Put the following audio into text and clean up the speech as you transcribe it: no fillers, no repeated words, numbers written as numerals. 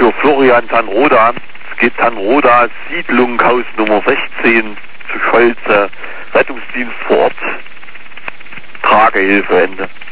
für Florian Tanroda. Es geht Tanroda, Siedlung, Haus Nummer 16 zu Scholze, Rettungsdienst vor Ort, Tragehilfe, Ende.